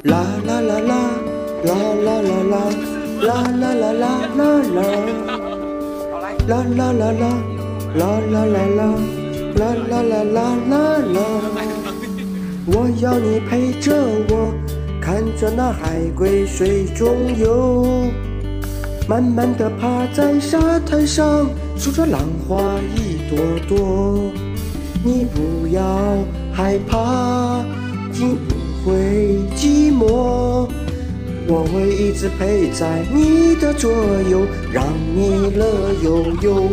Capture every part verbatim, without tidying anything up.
啦啦啦啦啦啦啦啦啦啦啦啦啦啦，啦啦啦啦啦啦啦啦啦啦啦啦啦啦，我要你陪着我，看着那海龟水中游，慢慢地趴在沙滩上，数着浪花一朵朵。你不要害怕，你不会寂寞，我会一直陪在你的左右，让你乐悠悠。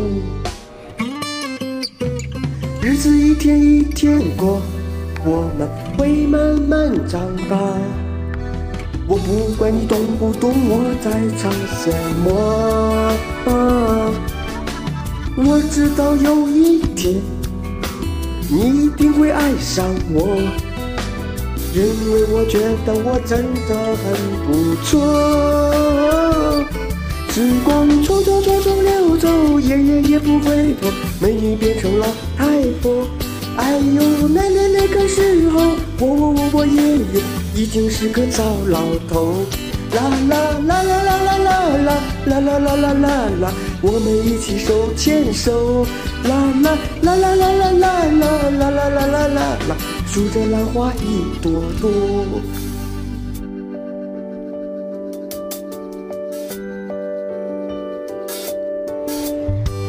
日子一天一天过，我们会慢慢长大。我不管你懂不懂我在唱什么，啊，我知道有一天你一定会爱上我，因为我觉得我真的很不错。时光匆匆匆匆流走，夜夜也不回头，美女变成了太婆。哎呦，奶奶那个时候，我我我我爷爷已经是个糟老头。啦啦啦啦啦啦啦啦啦啦啦啦啦啦，我们一起手牵手。啦啦啦啦啦啦啦啦啦啦啦啦啦，数着浪花一朵朵。